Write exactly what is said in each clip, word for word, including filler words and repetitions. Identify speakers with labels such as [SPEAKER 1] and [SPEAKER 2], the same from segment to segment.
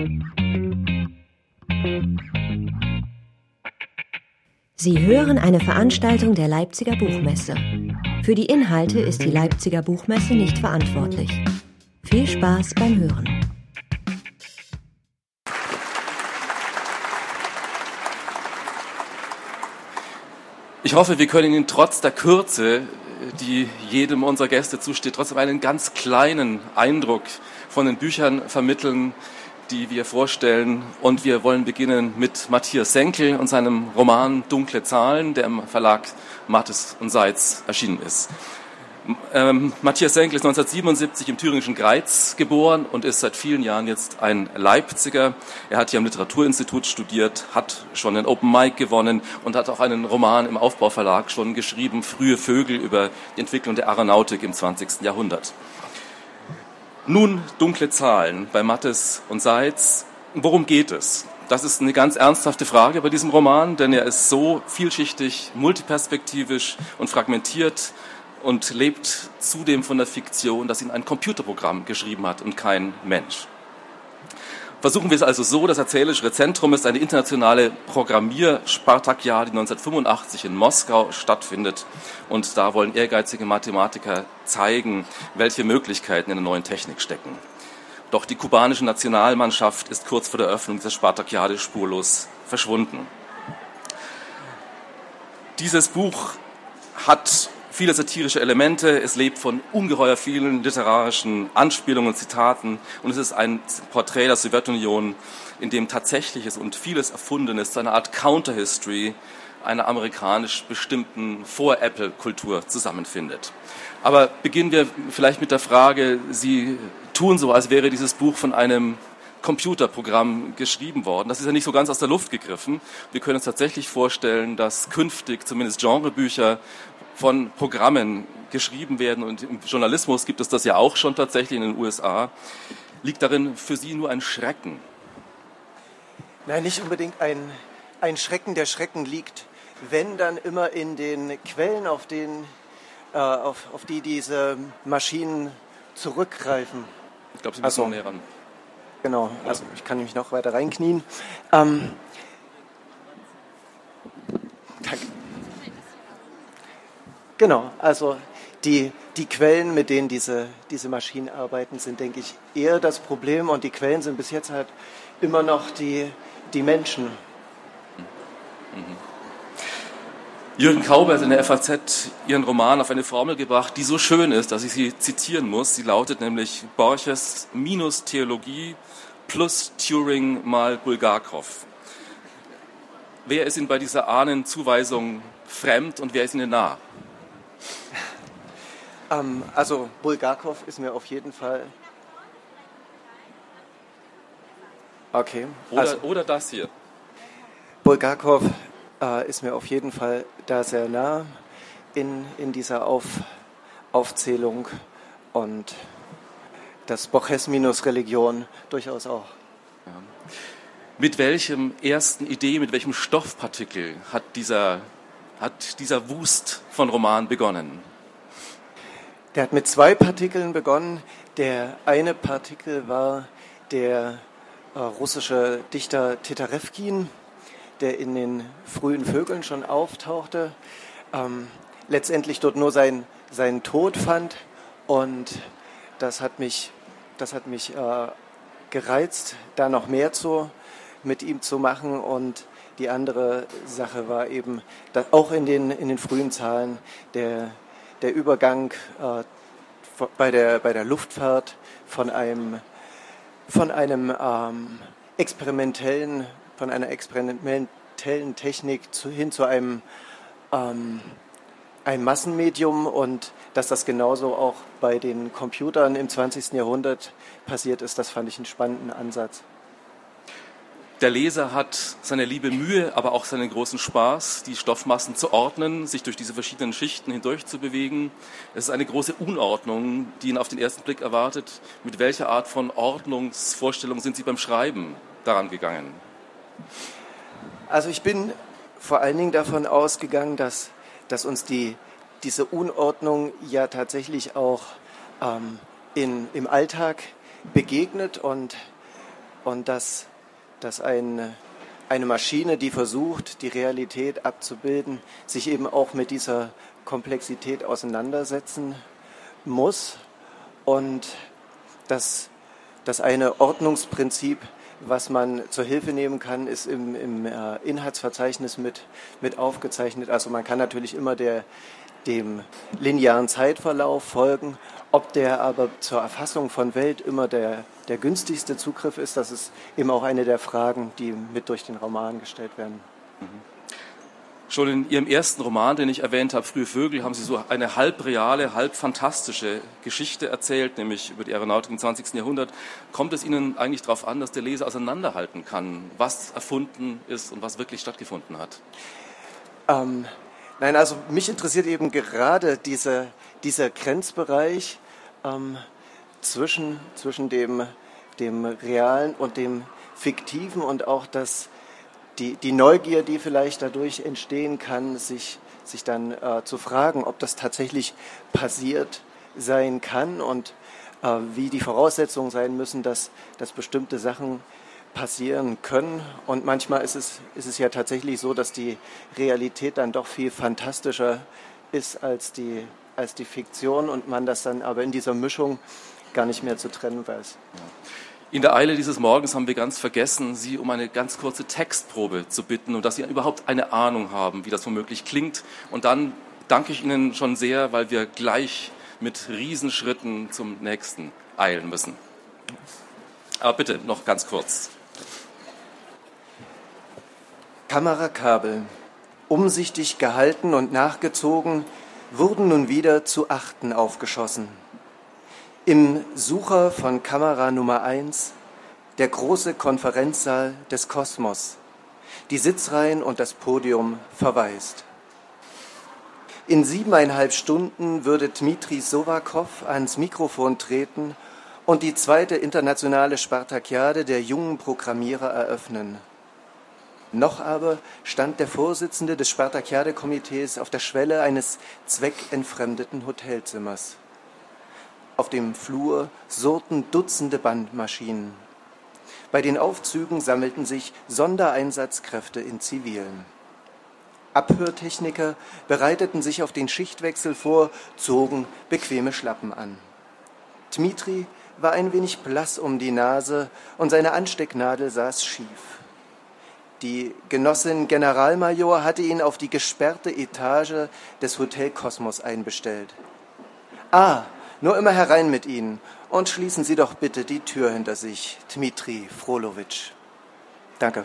[SPEAKER 1] Sie hören eine Veranstaltung der Leipziger Buchmesse. Für die Inhalte ist die Leipziger Buchmesse nicht verantwortlich. Viel Spaß beim Hören.
[SPEAKER 2] Ich hoffe, wir können Ihnen trotz der Kürze, die jedem unserer Gäste zusteht, trotzdem einen ganz kleinen Eindruck von den Büchern vermitteln, die wir vorstellen. Und wir wollen beginnen mit Matthias Senkel und seinem Roman Dunkle Zahlen, der im Verlag Mattes und Seitz erschienen ist. Ähm, Matthias Senkel ist neunzehnhundertsiebenundsiebzig im thüringischen Greiz geboren und ist seit vielen Jahren jetzt ein Leipziger. Er hat hier am Literaturinstitut studiert, hat schon den Open Mic gewonnen und hat auch einen Roman im Aufbauverlag schon geschrieben, Frühe Vögel, über die Entwicklung der Aeronautik im zwanzigsten Jahrhundert. Nun Dunkle Zahlen bei Mattes und Seitz. Worum geht es? Das ist eine ganz ernsthafte Frage bei diesem Roman, denn er ist so vielschichtig, multiperspektivisch und fragmentiert und lebt zudem von der Fiktion, dass ihn ein Computerprogramm geschrieben hat und kein Mensch. Versuchen wir es also so, das erzählerische Zentrum ist eine internationale Programmier-Spartakiade, die neunzehnhundertfünfundachtzig in Moskau stattfindet. Und da wollen ehrgeizige Mathematiker zeigen, welche Möglichkeiten in der neuen Technik stecken. Doch die kubanische Nationalmannschaft ist kurz vor der Eröffnung dieser Spartakiade spurlos verschwunden. Dieses Buch hat viele satirische Elemente, es lebt von ungeheuer vielen literarischen Anspielungen und Zitaten und es ist ein Porträt der Sowjetunion, in dem Tatsächliches und vieles Erfundenes zu einer Art Counter-History einer amerikanisch bestimmten Vor-Apple-Kultur zusammenfindet. Aber beginnen wir vielleicht mit der Frage, Sie tun so, als wäre dieses Buch von einem Computerprogramm geschrieben worden. Das ist ja nicht so ganz aus der Luft gegriffen. Wir können uns tatsächlich vorstellen, dass künftig zumindest Genrebücher von Programmen geschrieben werden und im Journalismus gibt es das ja auch schon tatsächlich in den U S A. Liegt darin für Sie nur ein Schrecken?
[SPEAKER 3] Nein, nicht unbedingt ein, ein Schrecken. Der Schrecken liegt, wenn dann immer in den Quellen, auf, den, äh, auf, auf die diese Maschinen zurückgreifen.
[SPEAKER 2] Ich glaube, Sie müssen also, noch näher ran.
[SPEAKER 3] Genau, also ich kann mich noch weiter reinknien. Ähm, danke. Genau, also die, die Quellen, mit denen diese, diese Maschinen arbeiten, sind, denke ich, eher das Problem. Und die Quellen sind bis jetzt halt immer noch die, die Menschen.
[SPEAKER 2] Mhm. Jürgen Kauber hat in der F A Z ihren Roman auf eine Formel gebracht, die so schön ist, dass ich sie zitieren muss. Sie lautet nämlich Borches minus Theologie plus Turing mal Bulgakov. Wer ist Ihnen bei dieser Ahnenzuweisung fremd und wer ist Ihnen nah?
[SPEAKER 3] Ähm, also Bulgakov ist mir auf jeden Fall... Okay.
[SPEAKER 2] Oder,
[SPEAKER 3] also,
[SPEAKER 2] oder das hier.
[SPEAKER 3] Bulgakov äh, ist mir auf jeden Fall da sehr nah in, in dieser Auf, Aufzählung und das Borges minus Religion durchaus auch.
[SPEAKER 2] Ja. Mit welchem ersten Idee, mit welchem Stoffpartikel hat dieser, hat dieser Wust von Roman begonnen?
[SPEAKER 3] Der hat mit zwei Partikeln begonnen. Der eine Partikel war der äh, russische Dichter Teterewkin, der in den frühen Vögeln schon auftauchte, ähm, letztendlich dort nur sein, seinen Tod fand. Und das hat mich, das hat mich äh, gereizt, da noch mehr zu, mit ihm zu machen. Und die andere Sache war eben, dass auch in den, in den frühen Zahlen der der Übergang äh, bei, der, bei der Luftfahrt von einem, von einem ähm, experimentellen, von einer experimentellen Technik zu, hin zu einem, ähm, einem Massenmedium und dass das genauso auch bei den Computern im zwanzigsten Jahrhundert passiert ist, das fand ich einen spannenden Ansatz.
[SPEAKER 2] Der Leser hat seine liebe Mühe, aber auch seinen großen Spaß, die Stoffmassen zu ordnen, sich durch diese verschiedenen Schichten hindurch zu bewegen. Es ist eine große Unordnung, die ihn auf den ersten Blick erwartet. Mit welcher Art von Ordnungsvorstellung sind Sie beim Schreiben daran gegangen?
[SPEAKER 3] Also ich bin vor allen Dingen davon ausgegangen, dass, dass uns die, diese Unordnung ja tatsächlich auch ähm, in, im Alltag begegnet und und dass, dass ein, eine Maschine, die versucht, die Realität abzubilden, sich eben auch mit dieser Komplexität auseinandersetzen muss und dass das eine Ordnungsprinzip, was man zur Hilfe nehmen kann, ist im, im äh, Inhaltsverzeichnis mit, mit aufgezeichnet. Also man kann natürlich immer der, dem linearen Zeitverlauf folgen. Ob der aber zur Erfassung von Welt immer der, der günstigste Zugriff ist, das ist eben auch eine der Fragen, die mit durch den Roman gestellt werden.
[SPEAKER 2] Mhm. Schon in Ihrem ersten Roman, den ich erwähnt habe, Frühe Vögel, haben Sie so eine halb reale, halb fantastische Geschichte erzählt, nämlich über die Aeronautik im zwanzigsten Jahrhundert. Kommt es Ihnen eigentlich darauf an, dass der Leser auseinanderhalten kann, was erfunden ist und was wirklich stattgefunden hat?
[SPEAKER 3] Ähm, nein, also mich interessiert eben gerade diese, dieser Grenzbereich ähm, zwischen, zwischen dem, dem Realen und dem Fiktiven und auch das Die, die Neugier, die vielleicht dadurch entstehen kann, sich, sich dann äh, zu fragen, ob das tatsächlich passiert sein kann und äh, wie die Voraussetzungen sein müssen, dass, dass bestimmte Sachen passieren können. Und manchmal ist es, ist es ja tatsächlich so, dass die Realität dann doch viel fantastischer ist als die, als die Fiktion und man das dann aber in dieser Mischung gar nicht mehr zu trennen weiß.
[SPEAKER 2] Ja. In der Eile dieses Morgens haben wir ganz vergessen, Sie um eine ganz kurze Textprobe zu bitten und dass Sie überhaupt eine Ahnung haben, wie das womöglich klingt. Und dann danke ich Ihnen schon sehr, weil wir gleich mit Riesenschritten zum nächsten eilen müssen. Aber bitte noch ganz kurz.
[SPEAKER 3] Kamerakabel, umsichtig gehalten und nachgezogen, wurden nun wieder zu Achten aufgeschossen. Im Sucher von Kamera Nummer eins, der große Konferenzsaal des Kosmos, die Sitzreihen und das Podium verwaist. In siebeneinhalb Stunden würde Dmitri Sowakow ans Mikrofon treten und die zweite internationale Spartakiade der jungen Programmierer eröffnen. Noch aber stand der Vorsitzende des Spartakiade-Komitees auf der Schwelle eines zweckentfremdeten Hotelzimmers. Auf dem Flur surrten Dutzende Bandmaschinen. Bei den Aufzügen sammelten sich Sondereinsatzkräfte in Zivilen. Abhörtechniker bereiteten sich auf den Schichtwechsel vor, zogen bequeme Schlappen an. Dmitri war ein wenig blass um die Nase und seine Anstecknadel saß schief. Die Genossin Generalmajor hatte ihn auf die gesperrte Etage des Hotel Kosmos einbestellt. Ah, nur immer herein mit Ihnen und schließen Sie doch bitte die Tür hinter sich, Dmitri Frolowitsch. Danke.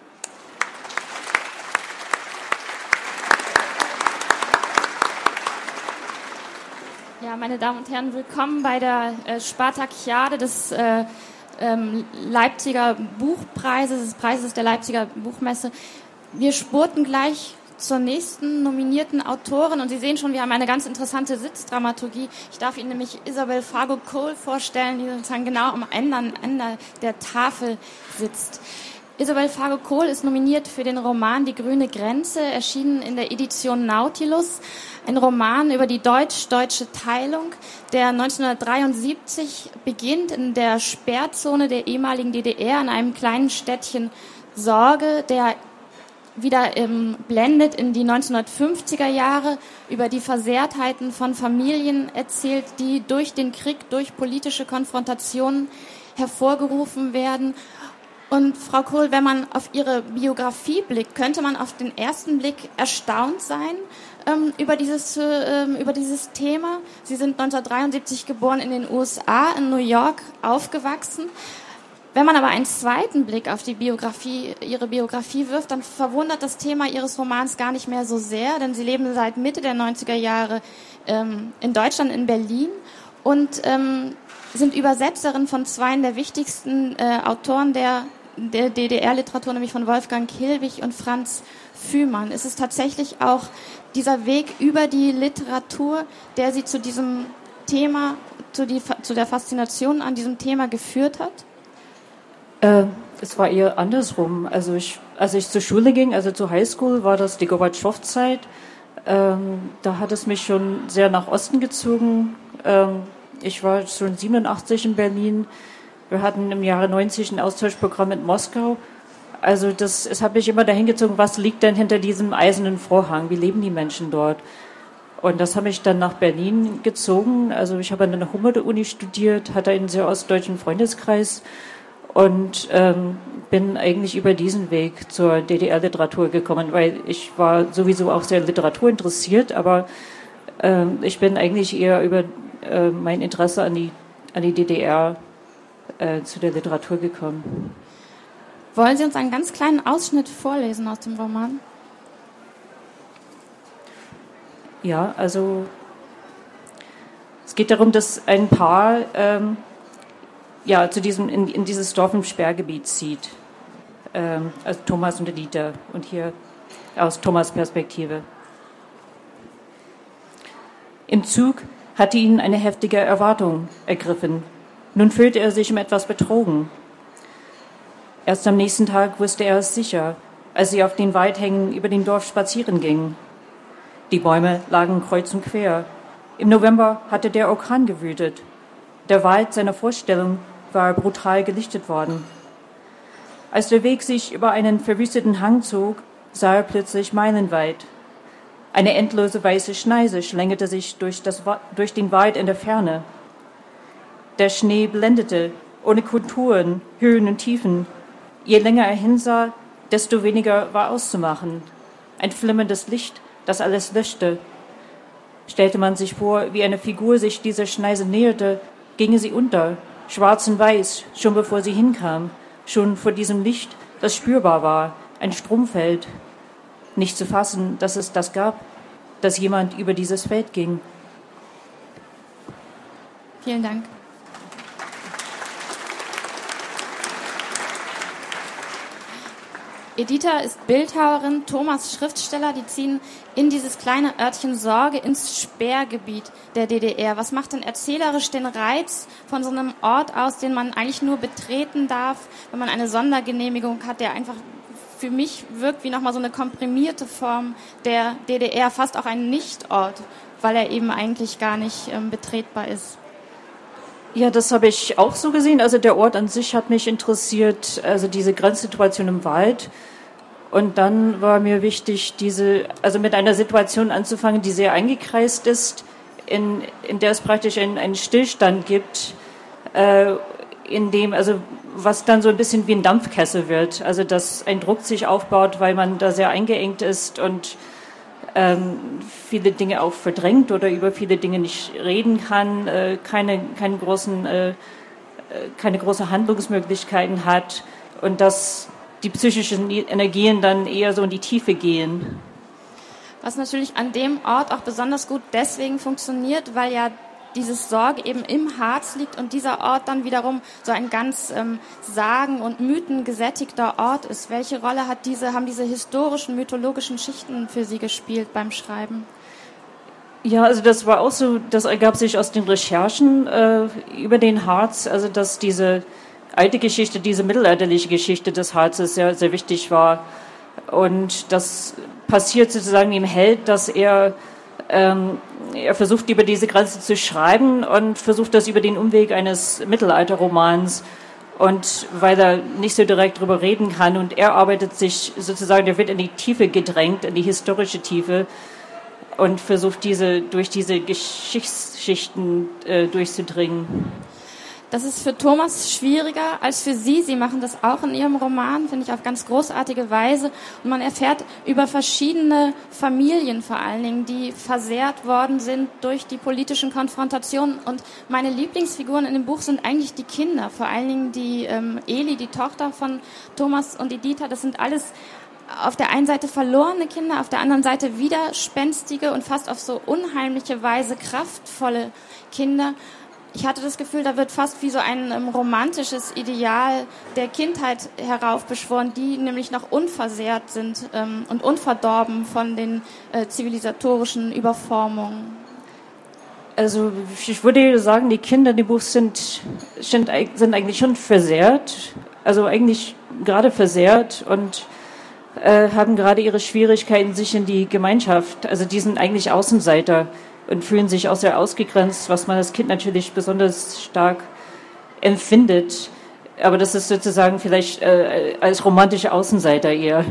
[SPEAKER 4] Ja, meine Damen und Herren, willkommen bei der äh, Spartakiade des äh, ähm, Leipziger Buchpreises, des Preises der Leipziger Buchmesse. Wir spurten gleich zur nächsten nominierten Autorin und Sie sehen schon, wir haben eine ganz interessante Sitzdramaturgie. Ich darf Ihnen nämlich Isabel Fargo Cole vorstellen, die sozusagen genau am Ende, Ende der Tafel sitzt. Isabel Fargo Cole ist nominiert für den Roman Die grüne Grenze, erschienen in der Edition Nautilus. Ein Roman über die deutsch-deutsche Teilung, der neunzehnhundertdreiundsiebzig beginnt in der Sperrzone der ehemaligen D D R in einem kleinen Städtchen Sorge, der wieder ähm, blendet in die neunzehnhundertfünfziger Jahre, über die Versehrtheiten von Familien erzählt, die durch den Krieg, durch politische Konfrontationen hervorgerufen werden. Und Frau Kohl, wenn man auf Ihre Biografie blickt, könnte man auf den ersten Blick erstaunt sein ähm, über dieses, äh, über dieses Thema. Sie sind neunzehnhundertdreiundsiebzig geboren in den U S A, in New York aufgewachsen. Wenn man aber einen zweiten Blick auf die Biografie, Ihre Biografie wirft, dann verwundert das Thema Ihres Romans gar nicht mehr so sehr, denn Sie leben seit Mitte der neunziger Jahre ähm, in Deutschland, in Berlin und ähm, sind Übersetzerin von zwei der wichtigsten äh, Autoren der, der D D R-Literatur, nämlich von Wolfgang Hilbig und Franz Fühmann. Es ist tatsächlich auch dieser Weg über die Literatur, der Sie zu diesem Thema, zu, die, zu der Faszination an diesem Thema geführt hat?
[SPEAKER 5] Äh, es war eher andersrum. Also ich, als ich zur Schule ging, also zur Highschool, war das die Gorbatschow-Zeit. Ähm, da hat es mich schon sehr nach Osten gezogen. Ähm, ich war schon siebenundachtzig in Berlin. Wir hatten im Jahre neunzig ein Austauschprogramm mit Moskau. Also das, es hat mich immer dahin gezogen, was liegt denn hinter diesem eisernen Vorhang? Wie leben die Menschen dort? Und das habe ich dann nach Berlin gezogen. Also ich habe an der Humboldt-Uni studiert, hatte einen sehr ostdeutschen Freundeskreis und ähm, bin eigentlich über diesen Weg zur D D R-Literatur gekommen, weil ich war sowieso auch sehr literaturinteressiert, aber ähm, ich bin eigentlich eher über äh, mein Interesse an die, an die D D R äh, zu der Literatur gekommen.
[SPEAKER 4] Wollen Sie uns einen ganz kleinen Ausschnitt vorlesen aus dem Roman?
[SPEAKER 5] Ja, also es geht darum, dass ein Paar ähm, ja, zu diesem, in, in dieses Dorf im Sperrgebiet zieht. Ähm, also Thomas und Editha und hier aus Thomas' Perspektive. Im Zug hatte ihn eine heftige Erwartung ergriffen. Nun fühlte er sich um etwas betrogen. Erst am nächsten Tag wusste er es sicher, als sie auf den Weidhängen über dem Dorf spazieren gingen. Die Bäume lagen kreuz und quer. Im November hatte der Orkan gewütet. Der Wald seiner Vorstellung war brutal gelichtet worden. Als der Weg sich über einen verwüsteten Hang zog, sah er plötzlich meilenweit. Eine endlose weiße Schneise schlängelte sich durch, das, durch den Wald in der Ferne. Der Schnee blendete, ohne Konturen, Höhen und Tiefen. Je länger er hinsah, desto weniger war auszumachen. Ein flimmerndes Licht, das alles löschte. Stellte man sich vor, wie eine Figur sich dieser Schneise näherte, ginge sie unter, schwarz und weiß, schon bevor sie hinkam, schon vor diesem Licht, das spürbar war, ein Stromfeld. Nicht zu fassen, dass es das gab, dass jemand über dieses Feld ging.
[SPEAKER 4] Vielen Dank. Editha ist Bildhauerin, Thomas Schriftsteller. Die ziehen in dieses kleine Örtchen Sorge ins Sperrgebiet der D D R. Was macht denn erzählerisch den Reiz von so einem Ort aus, den man eigentlich nur betreten darf, wenn man eine Sondergenehmigung hat, der einfach für mich wirkt wie nochmal so eine komprimierte Form der D D R, fast auch ein Nichtort, weil er eben eigentlich gar nicht ähm, betretbar ist.
[SPEAKER 5] Ja, das habe ich auch so gesehen. Also der Ort an sich hat mich interessiert, also diese Grenzsituation im Wald. Und dann war mir wichtig, diese, also mit einer Situation anzufangen, die sehr eingekreist ist, in, in der es praktisch einen, einen Stillstand gibt, äh, in dem, also was dann so ein bisschen wie ein Dampfkessel wird. Also dass ein Druck sich aufbaut, weil man da sehr eingeengt ist und ähm, viele Dinge auch verdrängt oder über viele Dinge nicht reden kann, äh, keine, keine großen, äh, keine große Handlungsmöglichkeiten hat und dass die psychischen Energien dann eher so in die Tiefe gehen.
[SPEAKER 4] Was natürlich an dem Ort auch besonders gut deswegen funktioniert, weil ja dieses Sorge eben im Harz liegt und dieser Ort dann wiederum so ein ganz ähm, sagen- und mythengesättigter Ort ist. Welche Rolle hat diese, haben diese historischen, mythologischen Schichten für Sie gespielt beim Schreiben?
[SPEAKER 5] Ja, also das war auch so, das ergab sich aus den Recherchen äh, über den Harz, also dass diese alte Geschichte, diese mittelalterliche Geschichte des Harzes sehr, sehr wichtig war. Und das passiert sozusagen dem Held, dass er ähm, er versucht, über diese Grenze zu schreiben und versucht das über den Umweg eines Mittelalterromans. Und weil er nicht so direkt drüber reden kann und er arbeitet sich sozusagen, der wird in die Tiefe gedrängt, in die historische Tiefe und versucht diese durch diese Geschichtsschichten äh, durchzudringen.
[SPEAKER 4] Das ist für Thomas schwieriger als für Sie. Sie machen das auch in Ihrem Roman, finde ich, auf ganz großartige Weise. Und man erfährt über verschiedene Familien vor allen Dingen, die versehrt worden sind durch die politischen Konfrontationen. Und meine Lieblingsfiguren in dem Buch sind eigentlich die Kinder, vor allen Dingen die ähm, Eli, die Tochter von Thomas und Editha. Das sind alles auf der einen Seite verlorene Kinder, auf der anderen Seite widerspenstige und fast auf so unheimliche Weise kraftvolle Kinder. Ich hatte das Gefühl, da wird fast wie so ein ähm, romantisches Ideal der Kindheit heraufbeschworen, die nämlich noch unversehrt sind ähm, und unverdorben von den äh, zivilisatorischen Überformungen.
[SPEAKER 5] Also ich würde sagen, die Kinder in dem Buch sind, sind, sind eigentlich schon versehrt, also eigentlich gerade versehrt und äh, haben gerade ihre Schwierigkeiten, sich in die Gemeinschaft, also die sind eigentlich Außenseiter und fühlen sich auch sehr ausgegrenzt, was man als Kind natürlich besonders stark empfindet. aber das ist sozusagen vielleicht äh, als romantische Außenseiter eher.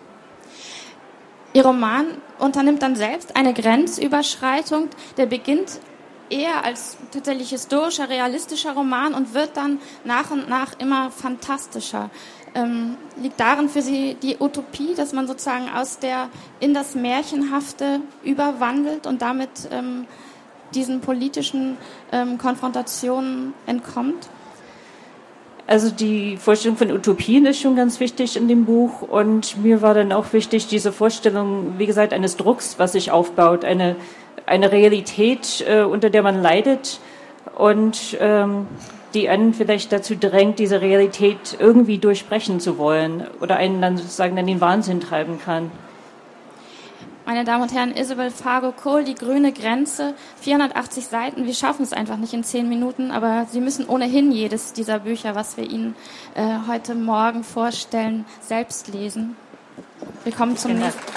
[SPEAKER 4] Ihr Roman unternimmt dann selbst eine Grenzüberschreitung, der beginnt eher als tatsächlich historischer, realistischer Roman und wird dann nach und nach immer fantastischer. Ähm, liegt darin für Sie die Utopie, dass man sozusagen aus der in das Märchenhafte überwandelt und damit ähm, diesen politischen ähm, Konfrontationen entkommt?
[SPEAKER 5] Also die Vorstellung von Utopien ist schon ganz wichtig in dem Buch und mir war dann auch wichtig diese Vorstellung, wie gesagt, eines Drucks, was sich aufbaut, eine, eine Realität, äh, unter der man leidet und ähm, die einen vielleicht dazu drängt, diese Realität irgendwie durchbrechen zu wollen oder einen dann sozusagen in den Wahnsinn treiben kann.
[SPEAKER 4] Meine Damen und Herren, Isabel Fargo-Cole, Die grüne Grenze, vierhundertachtzig Seiten. Wir schaffen es einfach nicht in zehn Minuten, aber Sie müssen ohnehin jedes dieser Bücher, was wir Ihnen äh, heute Morgen vorstellen, selbst lesen. Willkommen zum
[SPEAKER 5] Genau.
[SPEAKER 4] nächsten.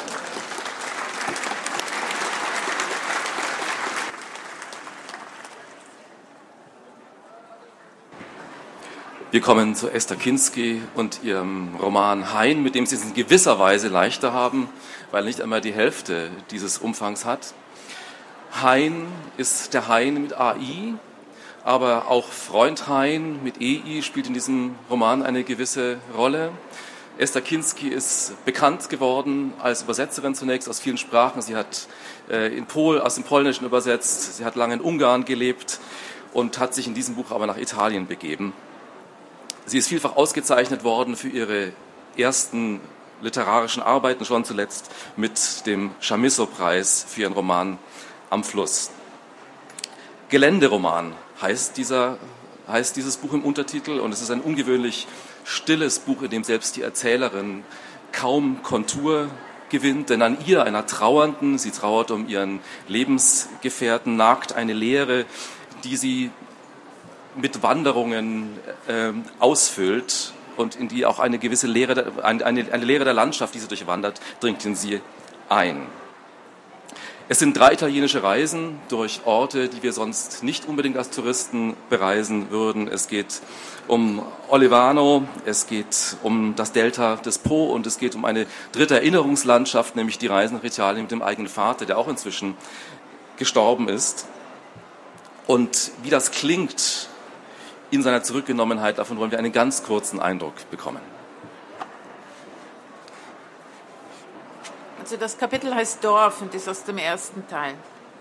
[SPEAKER 2] Wir kommen zu Esther Kinsky und ihrem Roman Hain, mit dem Sie es in gewisser Weise leichter haben, weil er nicht einmal die Hälfte dieses Umfangs hat. Hain ist der Hain mit A I, aber auch Freund Hain mit E I spielt in diesem Roman eine gewisse Rolle. Esther Kinsky ist bekannt geworden als Übersetzerin zunächst aus vielen Sprachen. Sie hat äh, in Pol, aus dem Polnischen übersetzt, sie hat lange in Ungarn gelebt und hat sich in diesem Buch aber nach Italien begeben. Sie ist vielfach ausgezeichnet worden für ihre ersten literarischen Arbeiten, schon zuletzt mit dem Chamisso-Preis für ihren Roman Am Fluss. Geländeroman heißt, dieser, heißt dieses Buch im Untertitel und es ist ein ungewöhnlich stilles Buch, in dem selbst die Erzählerin kaum Kontur gewinnt, denn an ihr, einer Trauernden, sie trauert um ihren Lebensgefährten, nagt eine Leere, die sie mit Wanderungen äh, ausfüllt und in die auch eine gewisse Leere, eine, eine Leere der Landschaft, die sie durchwandert, dringt in sie ein. Es sind drei italienische Reisen durch Orte, die wir sonst nicht unbedingt als Touristen bereisen würden. Es geht um Olivano, es geht um das Delta des Po und es geht um eine dritte Erinnerungslandschaft, nämlich die Reise nach Italien mit dem eigenen Vater, der auch inzwischen gestorben ist. Und wie das klingt in seiner Zurückgenommenheit, davon wollen wir einen ganz kurzen Eindruck bekommen.
[SPEAKER 6] Also das Kapitel heißt Dorf und ist aus dem ersten Teil.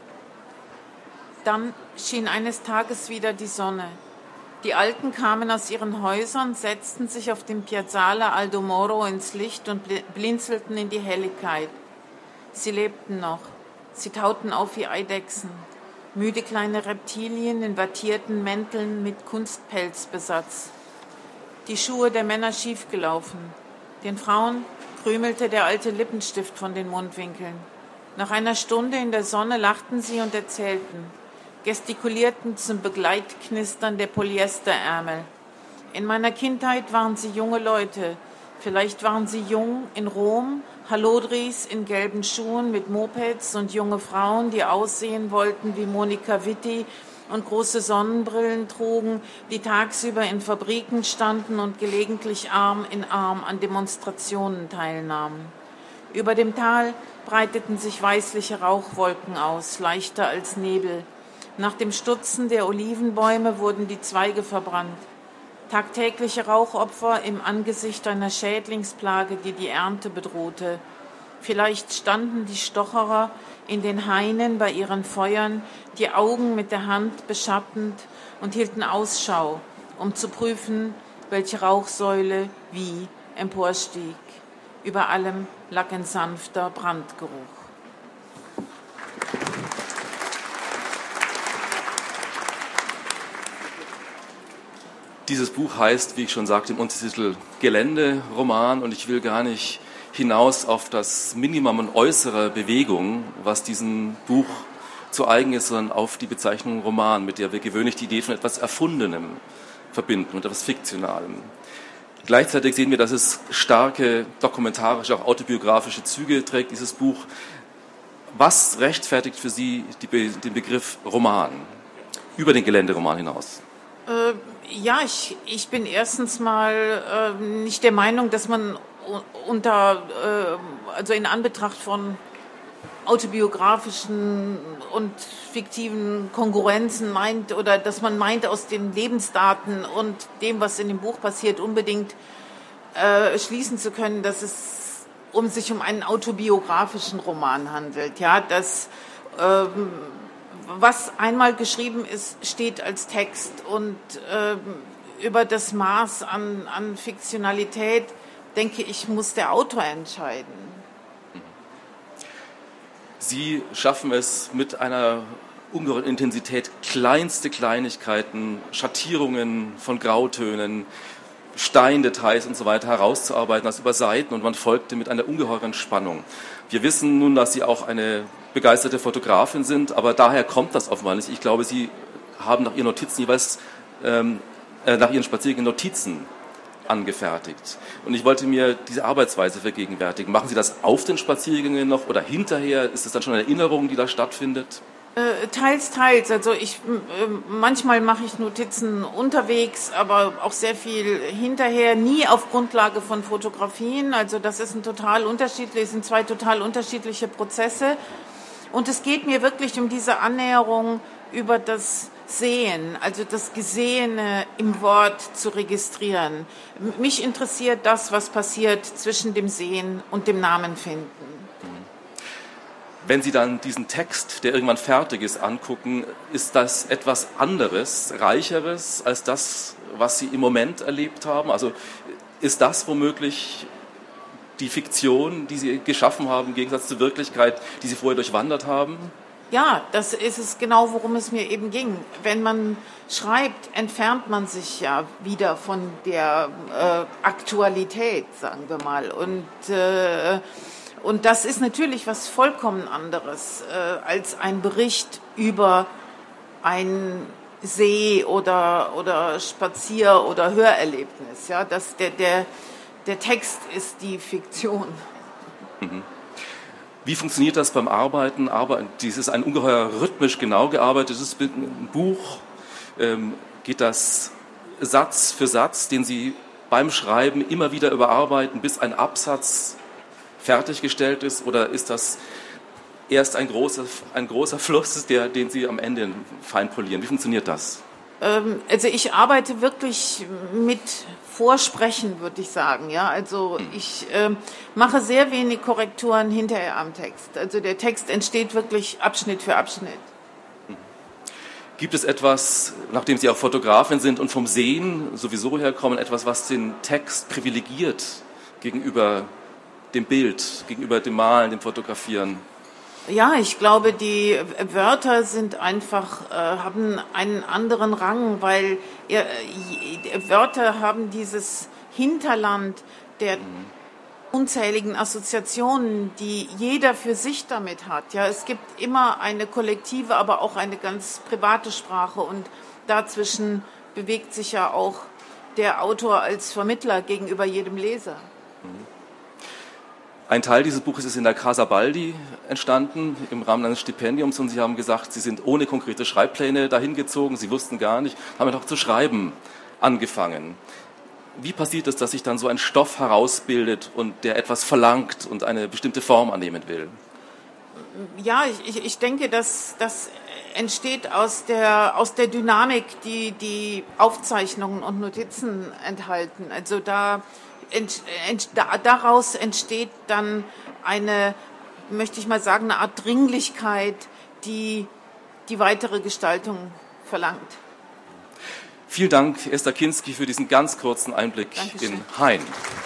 [SPEAKER 6] Dann schien eines Tages wieder die Sonne. Die Alten kamen aus ihren Häusern, setzten sich auf dem Piazzale Aldo Moro ins Licht und blinzelten in die Helligkeit. Sie lebten noch. Sie tauten auf wie Eidechsen. Müde kleine Reptilien in wattierten Mänteln mit Kunstpelzbesatz. Die Schuhe der Männer schiefgelaufen. Den Frauen krümelte der alte Lippenstift von den Mundwinkeln. Nach einer Stunde in der Sonne lachten sie und erzählten, gestikulierten zum Begleitknistern der Polyesterärmel. In meiner Kindheit waren sie junge Leute. Vielleicht waren sie jung in Rom, Hallodris in gelben Schuhen mit Mopeds und junge Frauen, die aussehen wollten wie Monika Witti und große Sonnenbrillen trugen, die tagsüber in Fabriken standen und gelegentlich Arm in Arm an Demonstrationen teilnahmen. Über dem Tal breiteten sich weißliche Rauchwolken aus, leichter als Nebel. Nach dem Stutzen der Olivenbäume wurden die Zweige verbrannt. Tagtägliche Rauchopfer im Angesicht einer Schädlingsplage, die die Ernte bedrohte. Vielleicht standen die Stocherer in den Hainen bei ihren Feuern, die Augen mit der Hand beschattend und hielten Ausschau, um zu prüfen, welche Rauchsäule wie emporstieg. Über allem lag ein sanfter Brandgeruch.
[SPEAKER 2] Dieses Buch heißt, wie ich schon sagte, im Untertitel Geländeroman und ich will gar nicht hinaus auf das Minimum an äußerer Bewegung, was diesem Buch zu eigen ist, sondern auf die Bezeichnung Roman, mit der wir gewöhnlich die Idee von etwas Erfundenem verbinden und etwas Fiktionalem. Gleichzeitig sehen wir, dass es starke dokumentarische, auch autobiografische Züge trägt, dieses Buch. Was rechtfertigt für Sie die Be- den Begriff Roman über den Geländeroman hinaus?
[SPEAKER 6] Äh, Ja, ich, ich bin erstens mal äh, nicht der Meinung, dass man unter, äh, also in Anbetracht von autobiografischen und fiktiven Kongruenzen meint, oder dass man meint, aus den Lebensdaten und dem, was in dem Buch passiert, unbedingt äh, schließen zu können, dass es um sich um einen autobiografischen Roman handelt. Ja, dass ähm, was einmal geschrieben ist, steht als Text, und äh, über das Maß an, an Fiktionalität, denke ich, muss der Autor entscheiden.
[SPEAKER 2] Sie schaffen es mit einer ungeheuren Intensität, kleinste Kleinigkeiten, Schattierungen von Grautönen, Steindetails und so weiter herauszuarbeiten, das über Seiten, und man folgte mit einer ungeheuren Spannung. Wir wissen nun, dass Sie auch eine begeisterte Fotografin sind, aber daher kommt das offenbar nicht. Ich glaube, Sie haben nach Ihren Notizen jeweils, ähm, äh, nach Ihren Spaziergängen Notizen angefertigt. Und ich wollte mir diese Arbeitsweise vergegenwärtigen. Machen Sie das auf den Spaziergängen noch oder hinterher? Ist es dann schon eine Erinnerung, die da stattfindet?
[SPEAKER 6] Äh, teils, teils. Also ich, äh, manchmal mache ich Notizen unterwegs, aber auch sehr viel hinterher, nie auf Grundlage von Fotografien. Also das ist ein total unterschiedlich, sind zwei total unterschiedliche Prozesse. Und es geht mir wirklich um diese Annäherung über das Sehen, also das Gesehene im Wort zu registrieren. Mich interessiert das, was passiert zwischen dem Sehen und dem Namen finden.
[SPEAKER 2] Wenn Sie dann diesen Text, der irgendwann fertig ist, angucken, ist das etwas anderes, Reicheres als das, was Sie im Moment erlebt haben? Also ist das womöglich die Fiktion, die Sie geschaffen haben, im Gegensatz zur Wirklichkeit, die Sie vorher durchwandert haben?
[SPEAKER 6] Ja, das ist es genau, worum es mir eben ging. Wenn man schreibt, entfernt man sich ja wieder von der äh, Aktualität, sagen wir mal. Und, äh, und das ist natürlich was vollkommen anderes äh, als ein Bericht über ein Seh- oder, oder Spazier- oder Hörerlebnis. Ja, das, der, der, der Text ist die Fiktion.
[SPEAKER 2] Mhm. Wie funktioniert das beim Arbeiten? Aber dies ist ein ungeheuer rhythmisch genau gearbeitetes Buch. Ähm, geht das Satz für Satz, den Sie beim Schreiben immer wieder überarbeiten, bis ein Absatz fertiggestellt ist? Oder ist das erst ein großer, ein großer Fluss, der, den Sie am Ende fein polieren? Wie funktioniert das?
[SPEAKER 6] Ähm, also ich arbeite wirklich mit Vorsprechen, würde ich sagen. Ja, also ich ähm, mache sehr wenig Korrekturen hinterher am Text. Also der Text entsteht wirklich Abschnitt für Abschnitt.
[SPEAKER 2] Gibt es etwas, nachdem Sie auch Fotografin sind und vom Sehen sowieso herkommen, etwas, was den Text privilegiert gegenüber dem Bild, gegenüber dem Malen, dem Fotografieren?
[SPEAKER 6] Ja, ich glaube, die Wörter sind einfach, äh, haben einen anderen Rang, weil äh, Wörter haben dieses Hinterland der unzähligen Assoziationen, die jeder für sich damit hat. Ja, es gibt immer eine kollektive, aber auch eine ganz private Sprache, und dazwischen bewegt sich ja auch der Autor als Vermittler gegenüber jedem Leser.
[SPEAKER 2] Ein Teil dieses Buches ist in der Casa Baldi entstanden, im Rahmen eines Stipendiums, und Sie haben gesagt, Sie sind ohne konkrete Schreibpläne dahin gezogen, Sie wussten gar nicht, haben doch zu schreiben angefangen. Wie passiert es, dass sich dann so ein Stoff herausbildet und der etwas verlangt und eine bestimmte Form annehmen will?
[SPEAKER 6] Ja, ich, ich denke, dass das entsteht aus der, aus der Dynamik, die die Aufzeichnungen und Notizen enthalten. Also da Ent, ent, da, daraus entsteht dann eine, möchte ich mal sagen, eine Art Dringlichkeit, die die weitere Gestaltung verlangt.
[SPEAKER 2] Vielen Dank, Esther Kinski, für diesen ganz kurzen Einblick Dankeschön. In Hain.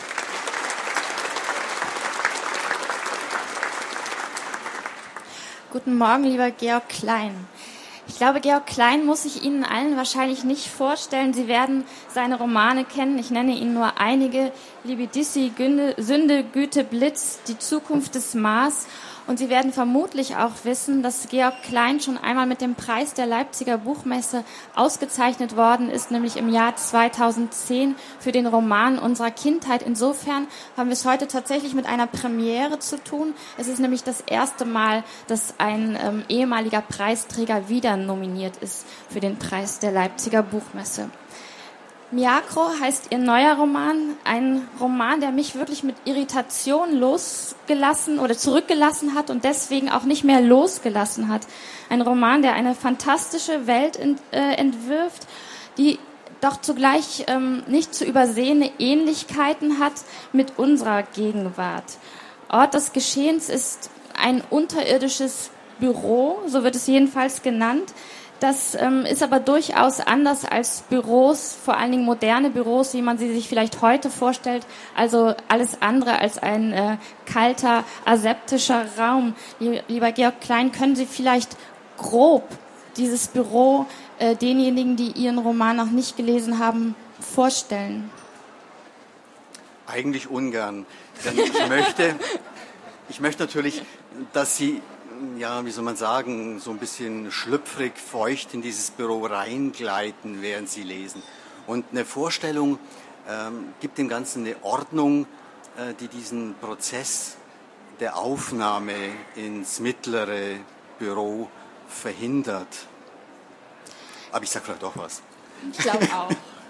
[SPEAKER 4] Guten Morgen, lieber Georg Klein. Ich glaube, Georg Klein muss ich Ihnen allen wahrscheinlich nicht vorstellen. Sie werden seine Romane kennen. Ich nenne Ihnen nur einige. Liebidissi, Sünde, Güte, Blitz, die Zukunft des Mars. Und Sie werden vermutlich auch wissen, dass Georg Klein schon einmal mit dem Preis der Leipziger Buchmesse ausgezeichnet worden ist, nämlich im Jahr zweitausendzehn für den Roman unserer Kindheit. Insofern haben wir es heute tatsächlich mit einer Premiere zu tun. Es ist nämlich das erste Mal, dass ein ähm, ehemaliger Preisträger wieder nominiert ist für den Preis der Leipziger Buchmesse. Miakro heißt ihr neuer Roman, ein Roman, der mich wirklich mit Irritation losgelassen oder zurückgelassen hat und deswegen auch nicht mehr losgelassen hat. Ein Roman, der eine fantastische Welt ent, äh, entwirft, die doch zugleich ähm, nicht zu übersehene Ähnlichkeiten hat mit unserer Gegenwart. Ort des Geschehens ist ein unterirdisches Büro, so wird es jedenfalls genannt. Das ähm, ist aber durchaus anders als Büros, vor allen Dingen moderne Büros, wie man sie sich vielleicht heute vorstellt. Also alles andere als ein äh, kalter, aseptischer Raum. Lieber Georg Klein, können Sie vielleicht grob dieses Büro äh, denjenigen, die Ihren Roman noch nicht gelesen haben, vorstellen?
[SPEAKER 7] Eigentlich ungern. Denn ich möchte, ich möchte natürlich, dass Sie, ja, wie soll man sagen, so ein bisschen schlüpfrig, feucht in dieses Büro reingleiten, während Sie lesen. Und eine Vorstellung ähm, gibt dem Ganzen eine Ordnung, äh, die diesen Prozess der Aufnahme ins mittlere Büro verhindert. Aber ich sage vielleicht doch was.
[SPEAKER 4] Ich glaube auch.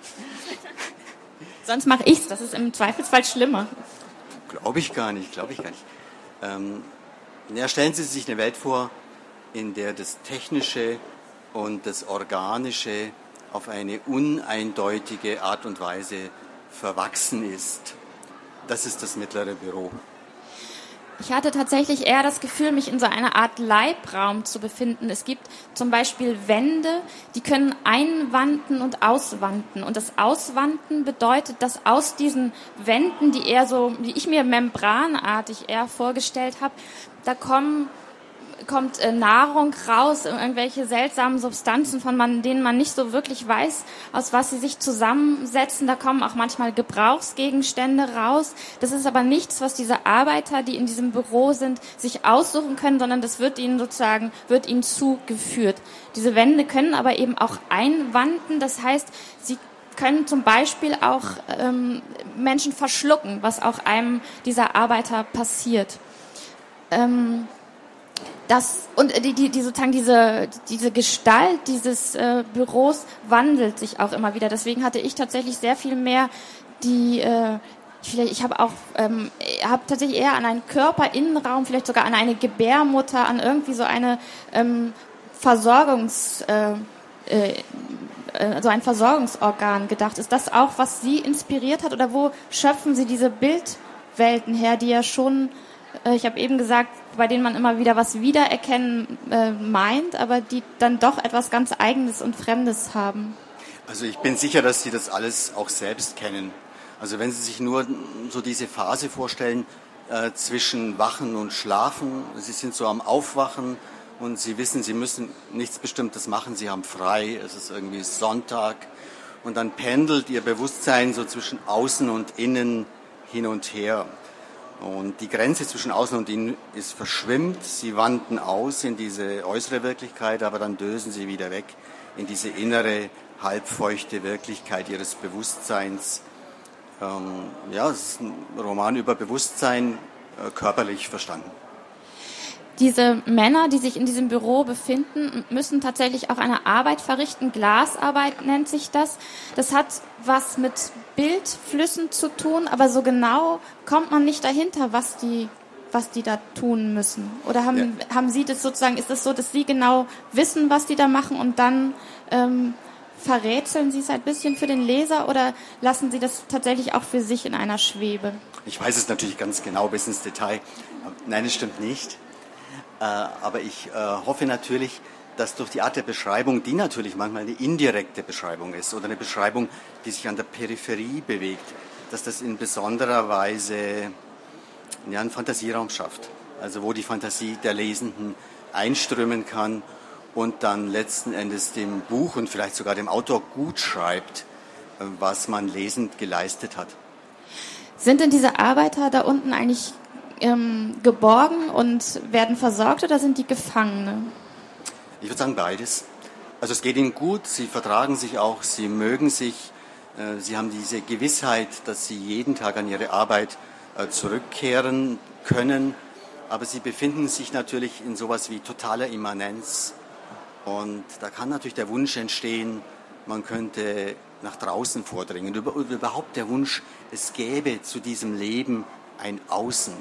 [SPEAKER 4] Sonst mache ich's. Das ist im Zweifelsfall schlimmer.
[SPEAKER 7] Glaube ich gar nicht, glaube ich gar nicht. Ähm, ja, stellen Sie sich eine Welt vor, in der das Technische und das Organische auf eine uneindeutige Art und Weise verwachsen ist. Das ist das mittlere Büro.
[SPEAKER 4] Ich hatte tatsächlich eher das Gefühl, mich in so einer Art Leibraum zu befinden. Es gibt zum Beispiel Wände, die können einwanden und auswanden. Und das Auswanden bedeutet, dass aus diesen Wänden, die eher so, wie ich mir membranartig eher vorgestellt habe, da kommen kommt äh, Nahrung raus, irgendwelche seltsamen Substanzen, von man, denen man nicht so wirklich weiß, aus was sie sich zusammensetzen. Da kommen auch manchmal Gebrauchsgegenstände raus. Das ist aber nichts, was diese Arbeiter, die in diesem Büro sind, sich aussuchen können, sondern das wird ihnen sozusagen, wird ihnen zugeführt. Diese Wände können aber eben auch einwanden. Das heißt, sie können zum Beispiel auch ähm, Menschen verschlucken, was auch einem dieser Arbeiter passiert. Ähm, Das, und die, die, die sozusagen diese, diese Gestalt dieses äh, Büros wandelt sich auch immer wieder. Deswegen hatte ich tatsächlich sehr viel mehr die, äh, vielleicht, ich habe auch, ähm, habe tatsächlich eher an einen Körperinnenraum, vielleicht sogar an eine Gebärmutter, an irgendwie so eine ähm, Versorgungs, äh, äh, so ein Versorgungsorgan gedacht. Ist das auch, was Sie inspiriert hat, oder wo schöpfen Sie diese Bildwelten her, die ja schon, äh, ich habe eben gesagt, bei denen man immer wieder was wiedererkennen äh, meint, aber die dann doch etwas ganz Eigenes und Fremdes haben?
[SPEAKER 7] Also ich bin sicher, dass Sie das alles auch selbst kennen. Also wenn Sie sich nur so diese Phase vorstellen äh, zwischen Wachen und Schlafen, Sie sind so am Aufwachen und Sie wissen, Sie müssen nichts Bestimmtes machen, Sie haben frei, es ist irgendwie Sonntag und dann pendelt Ihr Bewusstsein so zwischen Außen und Innen hin und her. Und die Grenze zwischen Außen und Innen ist verschwimmt. Sie wandern aus in diese äußere Wirklichkeit, aber dann dösen sie wieder weg in diese innere, halbfeuchte Wirklichkeit ihres Bewusstseins. Ähm, ja, es ist ein Roman über Bewusstsein, äh, körperlich verstanden.
[SPEAKER 4] Diese Männer, die sich in diesem Büro befinden, müssen tatsächlich auch eine Arbeit verrichten. Glasarbeit nennt sich das. Das hat was mit Bildflüssen zu tun, aber so genau kommt man nicht dahinter, was die, was die da tun müssen. Oder haben, ja. haben Sie das sozusagen, ist es so, dass Sie genau wissen, was die da machen und dann ähm, verrätseln Sie es ein bisschen für den Leser, oder lassen Sie das tatsächlich auch für sich in einer Schwebe?
[SPEAKER 7] Ich weiß es natürlich ganz genau bis ins Detail. Nein, es stimmt nicht. Aber ich hoffe natürlich, dass durch die Art der Beschreibung, die natürlich manchmal eine indirekte Beschreibung ist oder eine Beschreibung, die sich an der Peripherie bewegt, dass das in besonderer Weise ja, einen Fantasieraum schafft. Also wo die Fantasie der Lesenden einströmen kann und dann letzten Endes dem Buch und vielleicht sogar dem Autor gut schreibt, was man lesend geleistet hat.
[SPEAKER 4] Sind denn diese Arbeiter da unten eigentlich ähm, geborgen und werden versorgt, oder sind die Gefangene?
[SPEAKER 7] Ich würde sagen beides. Also es geht ihnen gut, sie vertragen sich auch, sie mögen sich, äh, sie haben diese Gewissheit, dass sie jeden Tag an ihre Arbeit äh, zurückkehren können, aber sie befinden sich natürlich in sowas wie totaler Immanenz, und da kann natürlich der Wunsch entstehen, man könnte nach draußen vordringen. Über, überhaupt der Wunsch, es gäbe zu diesem Leben ein Außen.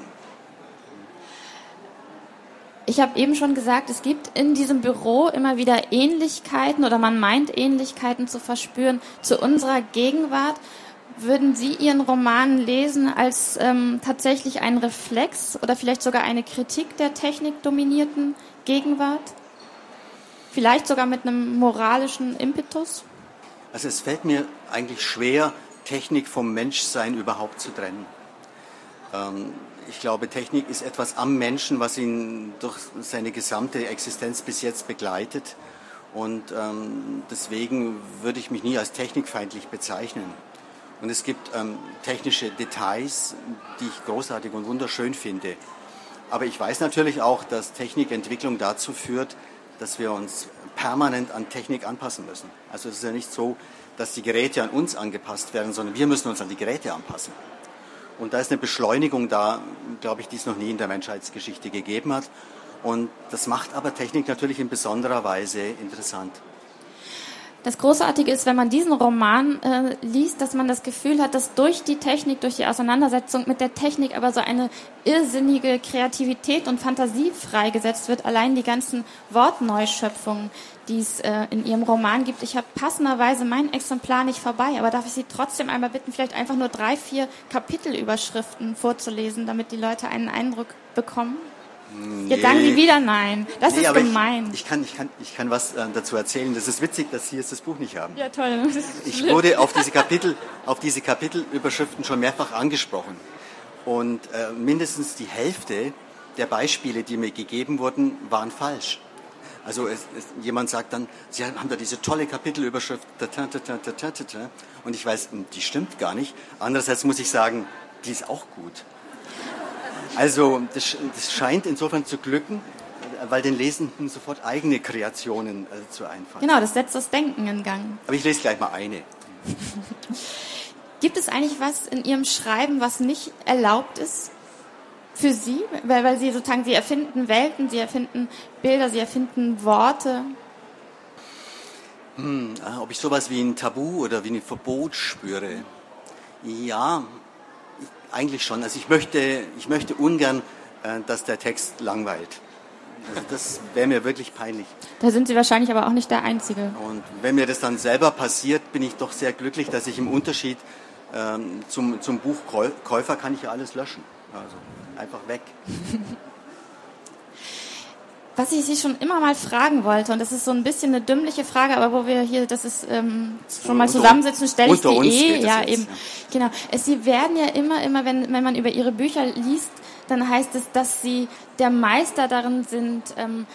[SPEAKER 4] Ich habe eben schon gesagt, es gibt in diesem Büro immer wieder Ähnlichkeiten oder man meint Ähnlichkeiten zu verspüren zu unserer Gegenwart. Würden Sie Ihren Roman lesen als ähm, tatsächlich ein Reflex oder vielleicht sogar eine Kritik der technikdominierten Gegenwart? Vielleicht sogar mit einem moralischen Impetus?
[SPEAKER 7] Also es fällt mir eigentlich schwer, Technik vom Menschsein überhaupt zu trennen. Ähm, ich glaube, Technik ist etwas am Menschen, was ihn durch seine gesamte Existenz bis jetzt begleitet. Und ähm, deswegen würde ich mich nie als technikfeindlich bezeichnen. Und es gibt ähm, technische Details, die ich großartig und wunderschön finde. Aber ich weiß natürlich auch, dass Technikentwicklung dazu führt, dass wir uns permanent an Technik anpassen müssen. Also es ist ja nicht so, dass die Geräte an uns angepasst werden, sondern wir müssen uns an die Geräte anpassen. Und da ist eine Beschleunigung da, glaube ich, die es noch nie in der Menschheitsgeschichte gegeben hat. Und das macht aber Technik natürlich in besonderer Weise interessant.
[SPEAKER 4] Das Großartige ist, wenn man diesen Roman äh, liest, dass man das Gefühl hat, dass durch die Technik, durch die Auseinandersetzung mit der Technik aber so eine irrsinnige Kreativität und Fantasie freigesetzt wird. Allein die ganzen Wortneuschöpfungen, die es äh, in Ihrem Roman gibt. Ich habe passenderweise mein Exemplar nicht vorbei, aber darf ich Sie trotzdem einmal bitten, vielleicht einfach nur drei, vier Kapitelüberschriften vorzulesen, damit die Leute einen Eindruck bekommen?
[SPEAKER 7] Nee.
[SPEAKER 4] Jetzt sagen Sie wieder nein. Das
[SPEAKER 7] nee,
[SPEAKER 4] ist gemein.
[SPEAKER 7] Ich, ich, kann, ich, kann, ich kann was äh, dazu erzählen. Das ist witzig, dass Sie jetzt das Buch nicht haben.
[SPEAKER 4] Ja, toll.
[SPEAKER 7] Ich wurde auf diese, Kapitel, auf diese Kapitelüberschriften schon mehrfach angesprochen. Und äh, mindestens die Hälfte der Beispiele, die mir gegeben wurden, waren falsch. Also es, es, jemand sagt dann, Sie haben da diese tolle Kapitelüberschrift, ta, ta, ta, ta, ta, ta, ta. Und ich weiß, die stimmt gar nicht. Andererseits muss ich sagen, die ist auch gut. Also das, das scheint insofern zu glücken, weil den Lesenden sofort eigene Kreationen äh, zu einfallen.
[SPEAKER 4] Genau, das setzt das Denken in Gang.
[SPEAKER 7] Aber ich lese gleich mal eine.
[SPEAKER 4] Gibt es eigentlich was in Ihrem Schreiben, was nicht erlaubt ist für Sie? Weil, weil Sie sozusagen, Sie erfinden Welten, Sie erfinden Bilder, Sie erfinden Worte.
[SPEAKER 7] Hm, ob ich sowas wie ein Tabu oder wie ein Verbot spüre? Ja, eigentlich schon. Also ich möchte, ich möchte ungern, äh, dass der Text langweilt. Also das wäre mir wirklich peinlich.
[SPEAKER 4] Da sind Sie wahrscheinlich aber auch nicht der Einzige.
[SPEAKER 7] Und wenn mir das dann selber passiert, bin ich doch sehr glücklich, dass ich im Unterschied ähm, zum, zum Buchkäufer kann ich ja alles löschen. Also einfach weg.
[SPEAKER 4] Was ich Sie schon immer mal fragen wollte, und das ist so ein bisschen eine dümmliche Frage, aber wo wir hier, das ist ähm, schon mal zusammensitzen, stelle ich die eh. Ja, eben. Ja. Genau. Es, Sie werden ja immer, immer, wenn, wenn man über Ihre Bücher liest, dann heißt es, dass Sie der Meister darin sind, ähm,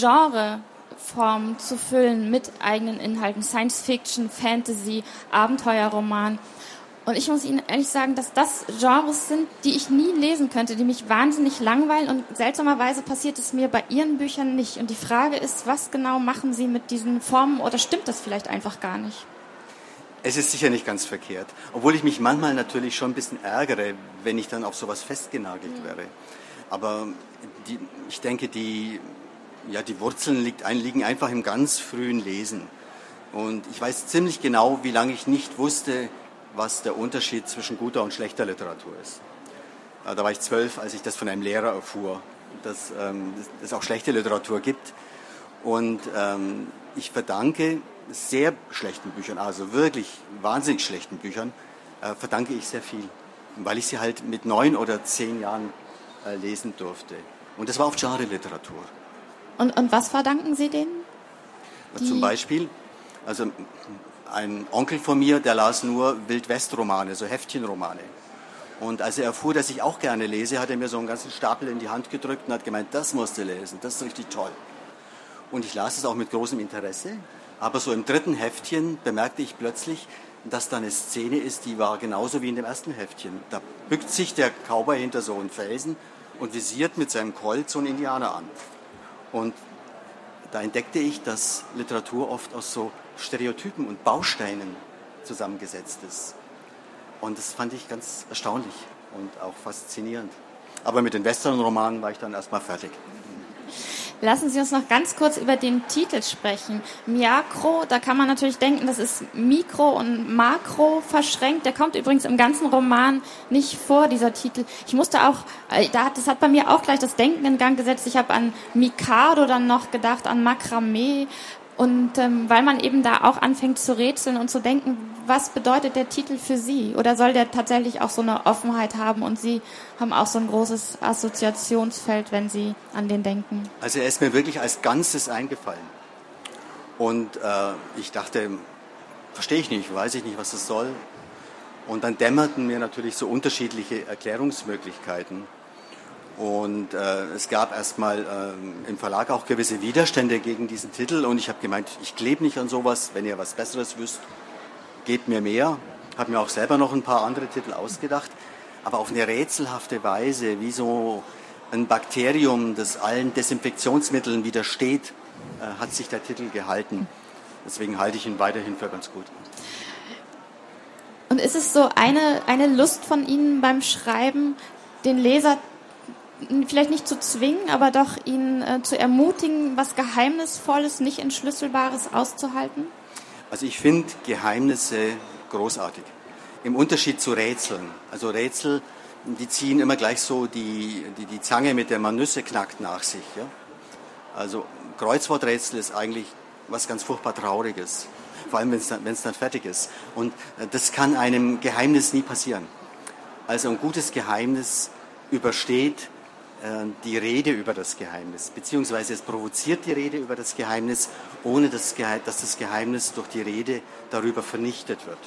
[SPEAKER 4] Genreformen zu füllen mit eigenen Inhalten. Science Fiction, Fantasy, Abenteuerroman. Und ich muss Ihnen ehrlich sagen, dass das Genres sind, die ich nie lesen könnte, die mich wahnsinnig langweilen. Und seltsamerweise passiert es mir bei Ihren Büchern nicht. Und die Frage ist, was genau machen Sie mit diesen Formen oder stimmt das vielleicht einfach gar nicht?
[SPEAKER 7] Es ist sicher nicht ganz verkehrt. Obwohl ich mich manchmal natürlich schon ein bisschen ärgere, wenn ich dann auf sowas festgenagelt mhm. wäre. Aber die, ich denke, die, ja, die Wurzeln liegt, liegen einfach im ganz frühen Lesen. Und ich weiß ziemlich genau, wie lange ich nicht wusste, was der Unterschied zwischen guter und schlechter Literatur ist. Da war ich zwölf, als ich das von einem Lehrer erfuhr, dass ähm, es auch schlechte Literatur gibt. Und ähm, ich verdanke sehr schlechten Büchern, also wirklich wahnsinnig schlechten Büchern, äh, verdanke ich sehr viel, weil ich sie halt mit neun oder zehn Jahren äh, lesen durfte. Und das war oft Genre-Literatur.
[SPEAKER 4] Und, und was verdanken Sie denen?
[SPEAKER 7] Die Zum Beispiel, also ein Onkel von mir, der las nur Wildwest-Romane, so Heftchenromane. Und als er erfuhr, dass ich auch gerne lese, hat er mir so einen ganzen Stapel in die Hand gedrückt und hat gemeint, das musst du lesen, das ist richtig toll. Und ich las es auch mit großem Interesse. Aber so im dritten Heftchen bemerkte ich plötzlich, dass da eine Szene ist, die war genauso wie in dem ersten Heftchen. Da bückt sich der Cowboy hinter so einen Felsen und visiert mit seinem Colt so einen Indianer an. Und da entdeckte ich, dass Literatur oft aus so Stereotypen und Bausteinen zusammengesetzt ist. Und das fand ich ganz erstaunlich und auch faszinierend. Aber mit den Western-Romanen war ich dann erstmal fertig.
[SPEAKER 4] Lassen Sie uns noch ganz kurz über den Titel sprechen. Miyakro, da kann man natürlich denken, das ist Mikro und Makro verschränkt. Der kommt übrigens im ganzen Roman nicht vor, dieser Titel. Ich musste auch, das hat bei mir auch gleich das Denken in Gang gesetzt. Ich habe an Mikado dann noch gedacht, an Makramee. Und ähm, weil man eben da auch anfängt zu rätseln und zu denken, was bedeutet der Titel für Sie? Oder soll der tatsächlich auch so eine Offenheit haben und Sie haben auch so ein großes Assoziationsfeld, wenn Sie an den denken?
[SPEAKER 7] Also er ist mir wirklich als Ganzes eingefallen. Und äh, ich dachte, verstehe ich nicht, weiß ich nicht, was das soll. Und dann dämmerten mir natürlich so unterschiedliche Erklärungsmöglichkeiten. Und äh, es gab erstmal äh, im Verlag auch gewisse Widerstände gegen diesen Titel. Und ich habe gemeint, ich klebe nicht an sowas. Wenn ihr was Besseres wüsst, gebt mir mehr. Habe mir auch selber noch ein paar andere Titel ausgedacht. Aber auf eine rätselhafte Weise, wie so ein Bakterium, das allen Desinfektionsmitteln widersteht, äh, hat sich der Titel gehalten. Deswegen halte ich ihn weiterhin für ganz gut.
[SPEAKER 4] Und ist es so eine, eine Lust von Ihnen beim Schreiben, den Leser vielleicht nicht zu zwingen, aber doch ihn äh, zu ermutigen, was Geheimnisvolles, nicht Entschlüsselbares auszuhalten?
[SPEAKER 7] Also ich finde Geheimnisse großartig. Im Unterschied zu Rätseln. Also Rätsel, die ziehen immer gleich so die, die, die Zange, mit der man Nüsse knackt, nach sich. Ja? Also Kreuzworträtsel ist eigentlich was ganz furchtbar Trauriges. Vor allem, wenn es dann, wenn es dann fertig ist. Und das kann einem Geheimnis nie passieren. Also ein gutes Geheimnis übersteht die Rede über das Geheimnis, beziehungsweise es provoziert die Rede über das Geheimnis, ohne dass das Geheimnis durch die Rede darüber vernichtet wird.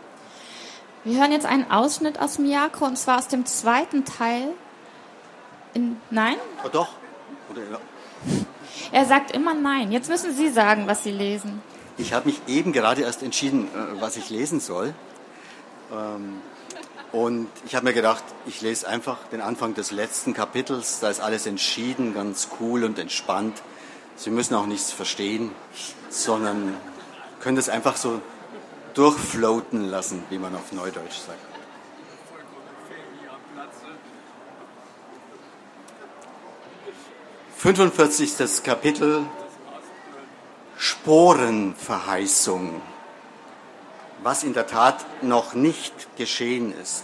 [SPEAKER 4] Wir hören jetzt einen Ausschnitt aus Miyako, und zwar aus dem zweiten Teil. In, nein?
[SPEAKER 7] Oh, doch. Oder, ja.
[SPEAKER 4] Er sagt immer nein. Jetzt müssen Sie sagen, was Sie lesen.
[SPEAKER 7] Ich habe mich eben gerade erst entschieden, was ich lesen soll. Ähm, Und ich habe mir gedacht, ich lese einfach den Anfang des letzten Kapitels. Da ist alles entschieden, ganz cool und entspannt. Sie müssen auch nichts verstehen, sondern können das einfach so durchfloaten lassen, wie man auf Neudeutsch sagt. fünfundvierzigstes Kapitel, Sporenverheißung. Was in der Tat noch nicht geschehen ist.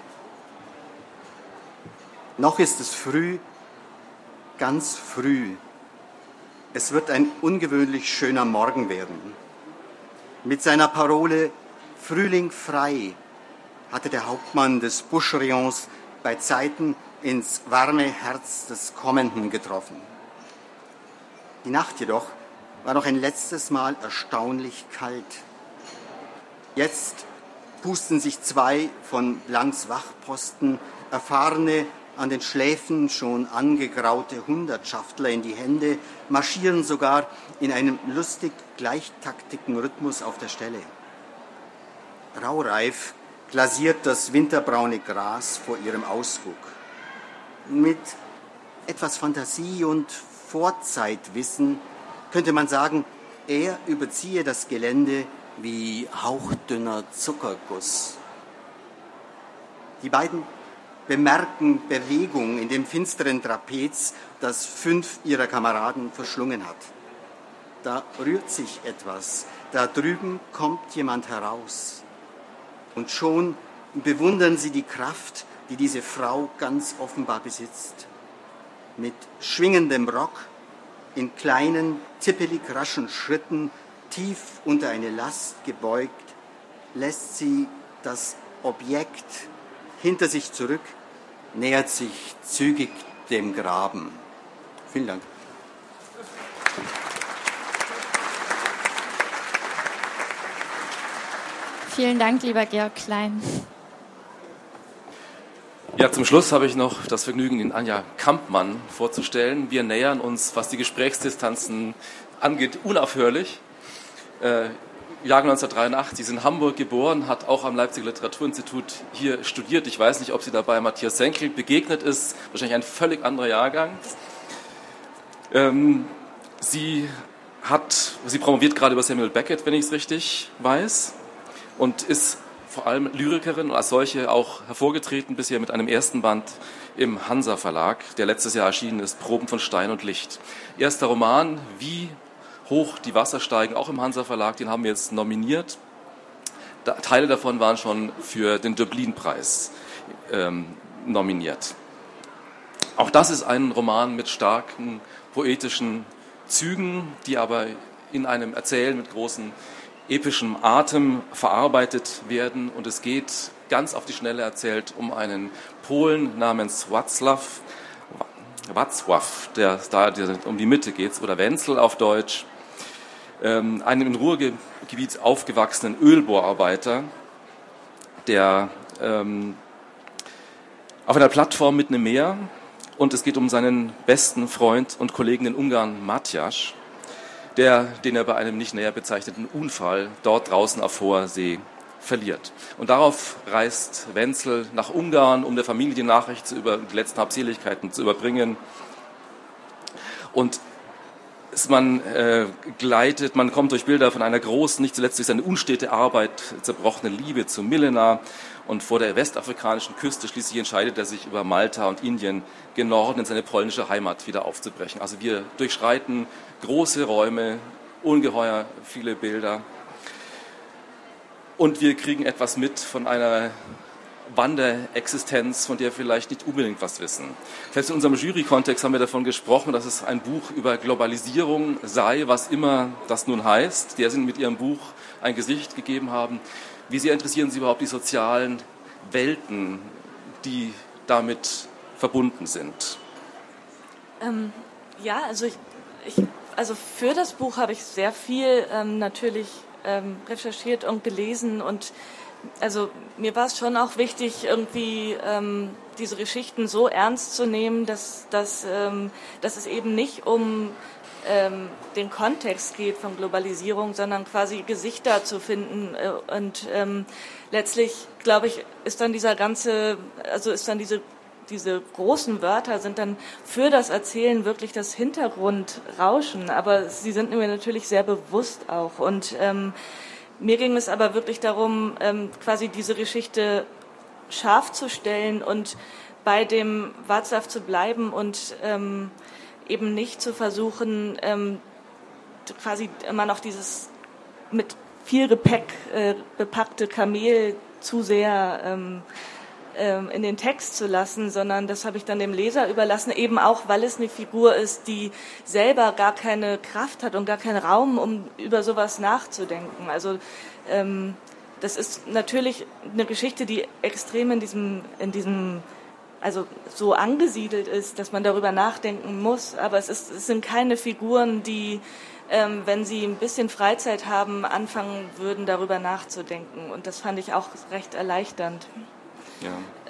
[SPEAKER 7] Noch ist es früh, ganz früh. Es wird ein ungewöhnlich schöner Morgen werden. Mit seiner Parole Frühling frei hatte der Hauptmann des Buschrayons bei Zeiten ins warme Herz des Kommenden getroffen. Die Nacht jedoch war noch ein letztes Mal erstaunlich kalt. Jetzt pusten sich zwei von Blancs Wachposten erfahrene, an den Schläfen schon angegraute Hundertschaftler in die Hände, marschieren sogar in einem lustig gleichtaktigen Rhythmus auf der Stelle. Raureif glasiert das winterbraune Gras vor ihrem Ausguck. Mit etwas Fantasie und Vorzeitwissen könnte man sagen, er überziehe das Gelände wie hauchdünner Zuckerguss. Die beiden bemerken Bewegung in dem finsteren Trapez, das fünf ihrer Kameraden verschlungen hat. Da rührt sich etwas, da drüben kommt jemand heraus. Und schon bewundern sie die Kraft, die diese Frau ganz offenbar besitzt. Mit schwingendem Rock, in kleinen, tippelig raschen Schritten, tief unter eine Last gebeugt, lässt sie das Objekt hinter sich zurück, nähert sich zügig dem Graben. Vielen Dank.
[SPEAKER 4] Vielen Dank, lieber Georg Klein.
[SPEAKER 2] Ja, zum Schluss habe ich noch das Vergnügen, Ihnen Anja Kampmann vorzustellen. Wir nähern uns, was die Gesprächsdistanzen angeht, unaufhörlich. Äh, Jahrgang neunzehnhundertdreiundachtzig, sie ist in Hamburg geboren, hat auch am Leipziger Literaturinstitut hier studiert. Ich weiß nicht, ob sie dabei Matthias Senkel begegnet ist, wahrscheinlich ein völlig anderer Jahrgang. Ähm, sie hat, sie promoviert gerade über Samuel Beckett, wenn ich es richtig weiß, und ist vor allem Lyrikerin und als solche auch hervorgetreten bisher mit einem ersten Band im Hansa Verlag, der letztes Jahr erschienen ist, Proben von Stein und Licht. Erster Roman, Wie hoch die Wasser steigen, auch im Hansa Verlag, den haben wir jetzt nominiert. Da, Teile davon waren schon für den Döblin-Preis ähm, nominiert. Auch das ist ein Roman mit starken poetischen Zügen, die aber in einem Erzählen mit großem epischem Atem verarbeitet werden. Und es geht ganz auf die Schnelle erzählt um einen Polen namens Wacław, Wacław, der da um die Mitte geht, oder Wenzel auf Deutsch, ähm, einem im Ruhrgebiet aufgewachsenen Ölbohrarbeiter, der ähm, auf einer Plattform mitten im Meer, und es geht um seinen besten Freund und Kollegen in Ungarn, Matjasz, der, den er bei einem nicht näher bezeichneten Unfall dort draußen auf hoher See verliert. Und darauf reist Wenzel nach Ungarn, um der Familie die Nachricht zu über die letzten Habseligkeiten zu überbringen. Und man äh, gleitet, man kommt durch Bilder von einer großen, nicht zuletzt durch seine unstete Arbeit, zerbrochene Liebe zu Milena, und vor der westafrikanischen Küste schließlich entscheidet er sich, über Malta und Indien gen Norden in seine polnische Heimat wieder aufzubrechen. Also wir durchschreiten große Räume, ungeheuer viele Bilder, und wir kriegen etwas mit von einer Wanderexistenz, von der wir vielleicht nicht unbedingt was wissen. Selbst in unserem Jury-Kontext haben wir davon gesprochen, dass es ein Buch über Globalisierung sei, was immer das nun heißt, der Sie mit Ihrem Buch ein Gesicht gegeben haben. Wie sehr interessieren Sie überhaupt die sozialen Welten, die damit verbunden sind?
[SPEAKER 8] Ähm, ja, also, ich, ich, also für das Buch habe ich sehr viel ähm, natürlich ähm, recherchiert und gelesen, und also mir war es schon auch wichtig, irgendwie ähm, diese Geschichten so ernst zu nehmen, dass, dass, ähm, dass es eben nicht um ähm, den Kontext geht von Globalisierung, sondern quasi Gesichter zu finden. Äh, und ähm, letztlich, glaube ich, ist dann dieser ganze, also ist dann diese diese großen Wörter sind dann für das Erzählen wirklich das Hintergrundrauschen, aber sie sind mir natürlich sehr bewusst auch. Und ähm, mir ging es aber wirklich darum, ähm, quasi diese Geschichte scharf zu stellen und bei dem Wacław zu bleiben und ähm, eben nicht zu versuchen, ähm, quasi immer noch dieses mit viel Gepäck äh, bepackte Kamel zu sehr ähm, in den Text zu lassen, sondern das habe ich dann dem Leser überlassen, eben auch, weil es eine Figur ist, die selber gar keine Kraft hat und gar keinen Raum, um über sowas nachzudenken. Also ähm, das ist natürlich eine Geschichte, die extrem in diesem, in diesem, also so angesiedelt ist, dass man darüber nachdenken muss, aber es, ist, es sind keine Figuren, die, ähm, wenn sie ein bisschen Freizeit haben, anfangen würden, darüber nachzudenken. Und das fand ich auch recht erleichternd.
[SPEAKER 2] Ja.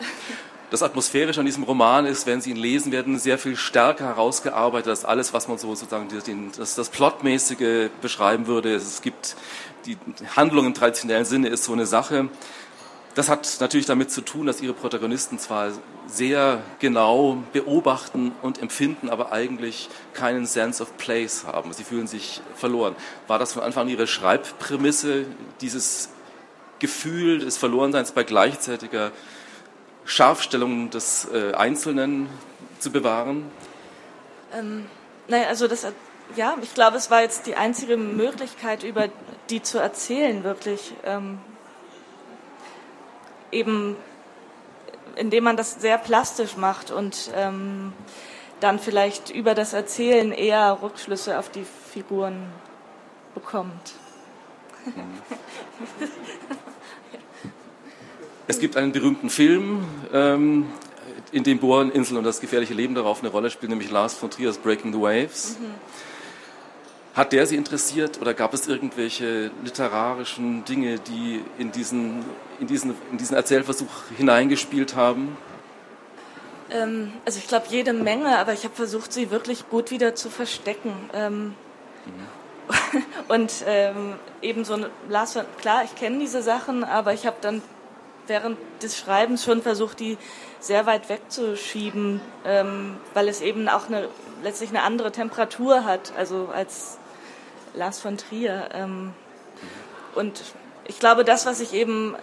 [SPEAKER 2] Das Atmosphärische an diesem Roman ist, wenn Sie ihn lesen werden, sehr viel stärker herausgearbeitet als alles, was man so sozusagen den, das, das Plotmäßige beschreiben würde. Es gibt die Handlung im traditionellen Sinne ist so eine Sache. Das hat natürlich damit zu tun, dass Ihre Protagonisten zwar sehr genau beobachten und empfinden, aber eigentlich keinen Sense of Place haben. Sie fühlen sich verloren. War das von Anfang an Ihre Schreibprämisse, dieses Gefühl des Verlorenseins bei gleichzeitiger Scharfstellung des äh, Einzelnen zu bewahren?
[SPEAKER 8] Ähm, naja, also das, ja, ich glaube, es war jetzt die einzige Möglichkeit, über die zu erzählen, wirklich. Ähm, eben, indem man das sehr plastisch macht und ähm, dann vielleicht über das Erzählen eher Rückschlüsse auf die Figuren bekommt.
[SPEAKER 2] Es gibt einen berühmten Film, ähm, in dem Bohreninsel und das gefährliche Leben darauf eine Rolle spielen, nämlich Lars von Trier's Breaking the Waves. Mhm. Hat der Sie interessiert oder gab es irgendwelche literarischen Dinge, die in diesen, in diesen, in diesen Erzählversuch hineingespielt haben?
[SPEAKER 8] Ähm, also ich glaube jede Menge, aber ich habe versucht, sie wirklich gut wieder zu verstecken. Ähm, mhm. Und ähm, eben so, Lars, klar, ich kenne diese Sachen, aber ich habe dann während des Schreibens schon versucht, die sehr weit wegzuschieben, ähm, weil es eben auch eine, letztlich eine andere Temperatur hat, also als Lars von Trier. Ähm, und ich glaube, das, was ich eben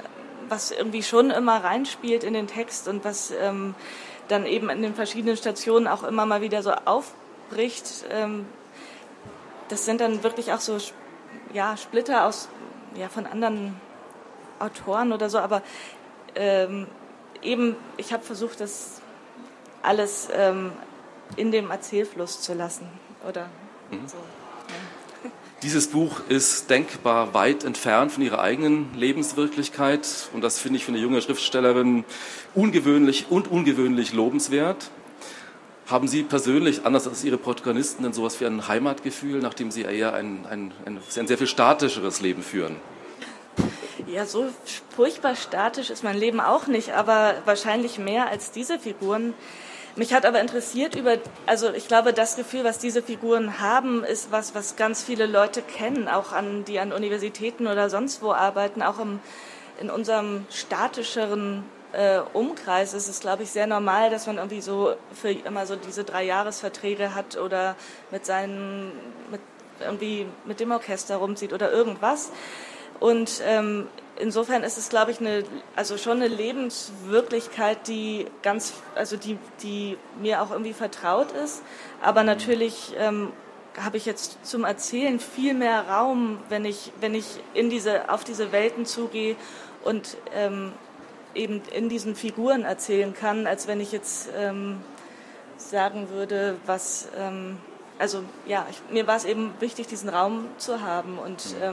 [SPEAKER 8] was irgendwie schon immer reinspielt in den Text und was ähm, dann eben in den verschiedenen Stationen auch immer mal wieder so aufbricht. Ähm, das sind dann wirklich auch so ja, Splitter aus ja, von anderen Autoren oder so, aber ähm, eben, ich habe versucht, das alles ähm, in dem Erzählfluss zu lassen, oder mhm. so. Ja.
[SPEAKER 2] Dieses Buch ist denkbar weit entfernt von ihrer eigenen Lebenswirklichkeit und das finde ich für eine junge Schriftstellerin ungewöhnlich und ungewöhnlich lobenswert. Haben Sie persönlich, anders als Ihre Protagonisten, denn sowas wie ein Heimatgefühl, nachdem Sie eher ein, ein, ein, ein sehr viel statischeres Leben führen?
[SPEAKER 8] Ja, so furchtbar statisch ist mein Leben auch nicht, aber wahrscheinlich mehr als diese Figuren. Mich hat aber interessiert über, also ich glaube, das Gefühl, was diese Figuren haben, ist was, was ganz viele Leute kennen, auch an, die an Universitäten oder sonst wo arbeiten, auch im, in unserem statischeren äh, Umkreis ist es, glaube ich, sehr normal, dass man irgendwie so für immer so diese Dreijahresverträge hat oder mit seinen, mit, irgendwie mit dem Orchester rumzieht oder irgendwas. Und ähm, insofern ist es, glaube ich, eine, also schon eine Lebenswirklichkeit, die ganz, also die, die mir auch irgendwie vertraut ist. Aber natürlich ähm, habe ich jetzt zum Erzählen viel mehr Raum, wenn ich, wenn ich in diese, auf diese Welten zugehe und ähm, eben in diesen Figuren erzählen kann, als wenn ich jetzt ähm, sagen würde, was, ähm, also ja, ich, mir war es eben wichtig, diesen Raum zu haben und ähm,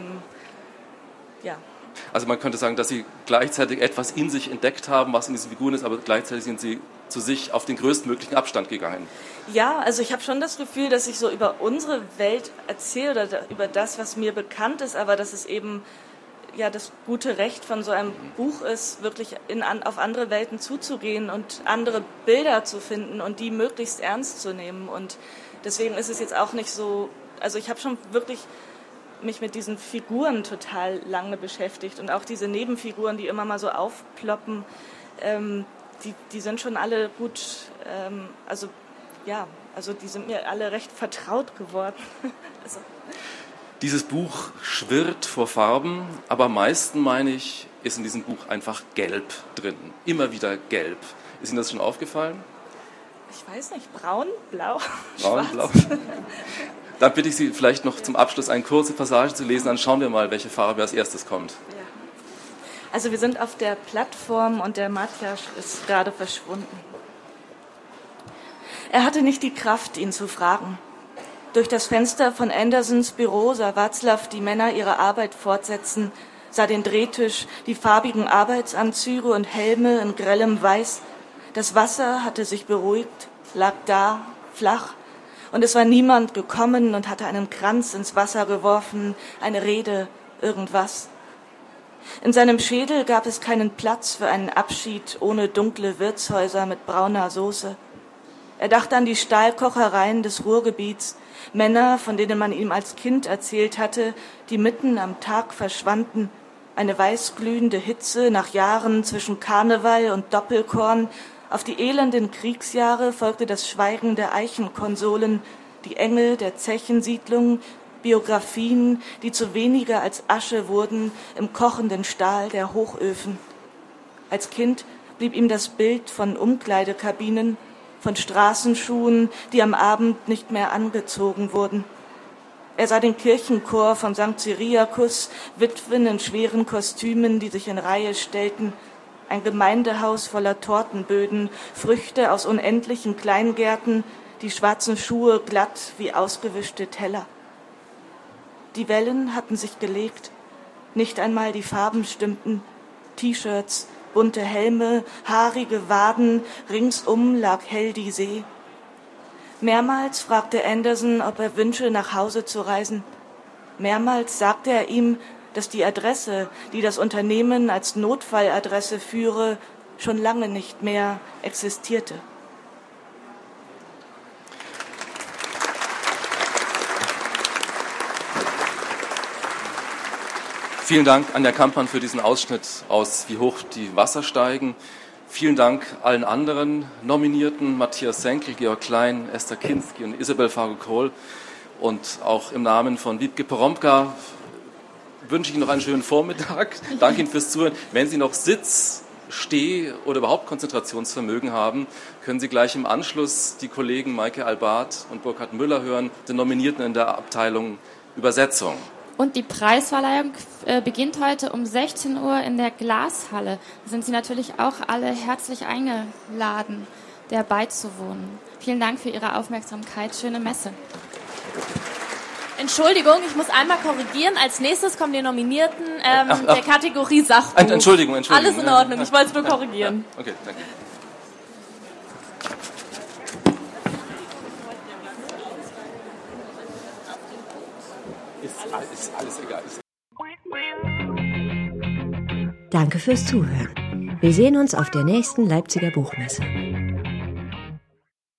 [SPEAKER 8] ja.
[SPEAKER 2] Also man könnte sagen, dass Sie gleichzeitig etwas in sich entdeckt haben, was in diesen Figuren ist, aber gleichzeitig sind Sie zu sich auf den größtmöglichen Abstand gegangen.
[SPEAKER 8] Ja, also ich habe schon das Gefühl, dass ich so über unsere Welt erzähle oder über das, was mir bekannt ist, aber dass es eben ja das gute Recht von so einem Buch ist, wirklich in, an, auf andere Welten zuzugehen und andere Bilder zu finden und die möglichst ernst zu nehmen. Und deswegen ist es jetzt auch nicht so, also ich habe schon wirklich mich mit diesen Figuren total lange beschäftigt und auch diese Nebenfiguren, die immer mal so aufploppen, ähm, die, die sind schon alle gut, ähm, also ja, also die sind mir alle recht vertraut geworden. also.
[SPEAKER 2] Dieses Buch schwirrt vor Farben, aber am meisten, meine ich, ist in diesem Buch einfach gelb drin. Immer wieder gelb. Ist Ihnen das schon aufgefallen?
[SPEAKER 8] Ich weiß nicht, braun, blau,
[SPEAKER 2] braun,
[SPEAKER 8] schwarz.
[SPEAKER 2] Blau. Dann bitte ich Sie vielleicht noch zum Abschluss eine kurze Passage zu lesen, dann schauen wir mal, welche Farbe als erstes kommt.
[SPEAKER 8] Ja. Also wir sind auf der Plattform und der Matjasch ist gerade verschwunden. Er hatte nicht die Kraft, ihn zu fragen. Durch das Fenster von Andersons Büro sah Václav die Männer ihre Arbeit fortsetzen, sah den Drehtisch, die farbigen Arbeitsanzüge und Helme in grellem Weiß. Das Wasser hatte sich beruhigt, lag da, flach, und es war niemand gekommen und hatte einen Kranz ins Wasser geworfen, eine Rede, irgendwas. In seinem Schädel gab es keinen Platz für einen Abschied ohne dunkle Wirtshäuser mit brauner Soße. Er dachte an die Stahlkochereien des Ruhrgebiets, Männer, von denen man ihm als Kind erzählt hatte, die mitten am Tag verschwanden, eine weißglühende Hitze nach Jahren zwischen Karneval und Doppelkorn. Auf die elenden Kriegsjahre folgte das Schweigen der Eichenkonsolen, die Engel der Zechensiedlung, Biografien, die zu weniger als Asche wurden im kochenden Stahl der Hochöfen. Als Kind blieb ihm das Bild von Umkleidekabinen, von Straßenschuhen, die am Abend nicht mehr angezogen wurden. Er sah den Kirchenchor von Sankt Cyriakus, Witwen in schweren Kostümen, die sich in Reihe stellten, ein Gemeindehaus voller Tortenböden, Früchte aus unendlichen Kleingärten, die schwarzen Schuhe glatt wie ausgewischte Teller. Die Wellen hatten sich gelegt, nicht einmal die Farben stimmten, T-Shirts, bunte Helme, haarige Waden, ringsum lag hell die See. Mehrmals fragte Anderson, ob er wünsche, nach Hause zu reisen. Mehrmals sagte er ihm, dass die Adresse, die das Unternehmen als Notfalladresse führe, schon lange nicht mehr existierte.
[SPEAKER 2] Vielen Dank, Anja Kampan, für diesen Ausschnitt aus Wie hoch die Wasser steigen. Vielen Dank allen anderen Nominierten, Matthias Senkel, Georg Klein, Esther Kinski und Isabel Fargo-Kohl. Und auch im Namen von Wiebke Poromka wünsche ich Ihnen noch einen schönen Vormittag. Danke Ihnen fürs Zuhören. Wenn Sie noch Sitz, Steh- oder überhaupt Konzentrationsvermögen haben, können Sie gleich im Anschluss die Kollegen Maike Albart und Burkhard Müller hören, den Nominierten in der Abteilung Übersetzung.
[SPEAKER 4] Und die Preisverleihung äh, beginnt heute um sechzehn Uhr in der Glashalle. Da sind Sie natürlich auch alle herzlich eingeladen, der beizuwohnen. Vielen Dank für Ihre Aufmerksamkeit. Schöne Messe.
[SPEAKER 9] Entschuldigung, ich muss einmal korrigieren. Als nächstes kommen die Nominierten ähm, ach, ach. der Kategorie Sachbuch.
[SPEAKER 2] Entschuldigung, Entschuldigung.
[SPEAKER 9] Alles in Ordnung, ich wollte es nur korrigieren.
[SPEAKER 2] Okay, danke. Ist, ist alles egal.
[SPEAKER 1] Danke fürs Zuhören. Wir sehen uns auf der nächsten Leipziger Buchmesse.